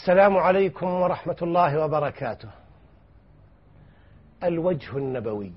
السلام عليكم ورحمة الله وبركاته. الوجه النبوي.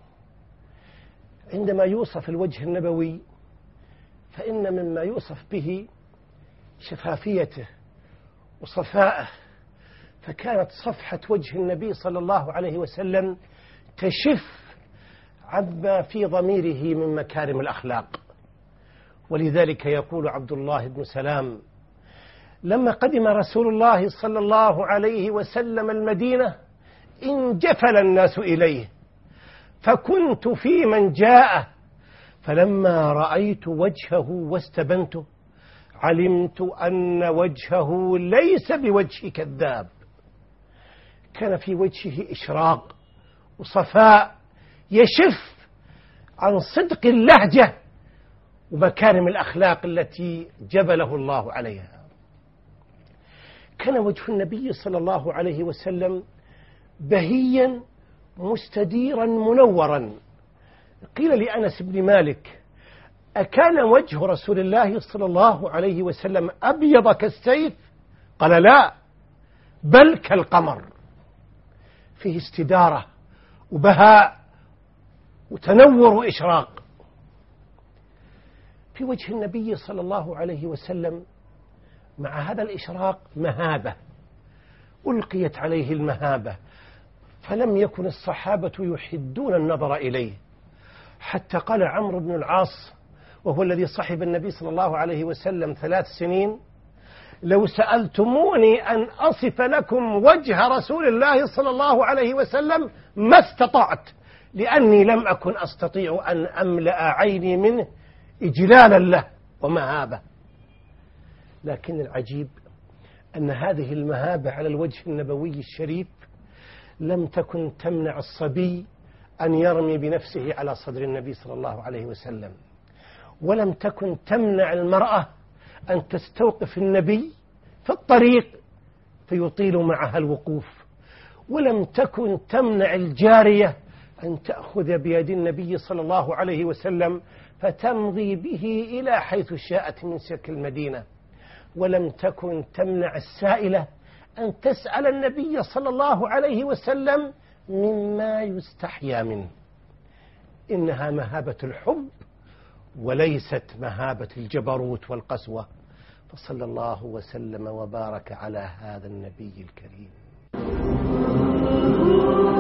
عندما يوصف الوجه النبوي فإن مما يوصف به شفافيته وصفائه، فكانت صفحة وجه النبي صلى الله عليه وسلم تشف عما في ضميره من مكارم الأخلاق. ولذلك يقول عبد الله بن سلام: لما قدم رسول الله صلى الله عليه وسلم المدينة انجفل الناس إليه، فكنت في من جاءه، فلما رأيت وجهه واستبنته علمت أن وجهه ليس بوجه كذاب. كان في وجهه إشراق وصفاء يشف عن صدق اللهجة ومكارم الأخلاق التي جبله الله عليها. كان وجه النبي صلى الله عليه وسلم بهيا مستديرا منورا. قيل لأنس بن مالك: أكان وجه رسول الله صلى الله عليه وسلم أبيض كالسيف؟ قال: لا، بل كالقمر، فيه استدارة وبهاء وتنور وإشراق. في وجه النبي صلى الله عليه وسلم مع هذا الإشراق مهابة، ألقيت عليه المهابة، فلم يكن الصحابة يحدون النظر إليه، حتى قال عمرو بن العاص وهو الذي صحب النبي صلى الله عليه وسلم 3 سنين: لو سألتموني أن أصف لكم وجه رسول الله صلى الله عليه وسلم ما استطعت، لأني لم أكن أستطيع أن أملأ عيني منه إجلالا له ومهابة. لكن العجيب أن هذه المهابة على الوجه النبوي الشريف لم تكن تمنع الصبي أن يرمي بنفسه على صدر النبي صلى الله عليه وسلم، ولم تكن تمنع المرأة أن تستوقف النبي في الطريق فيطيل معها الوقوف، ولم تكن تمنع الجارية أن تأخذ بيد النبي صلى الله عليه وسلم فتمضي به إلى حيث شاءت من سلك المدينة، ولم تكن تمنع السائلة أن تسأل النبي صلى الله عليه وسلم مما يستحيا منه. إنها مهابة الحب وليست مهابة الجبروت والقسوة. فصلى الله وسلم وبارك على هذا النبي الكريم.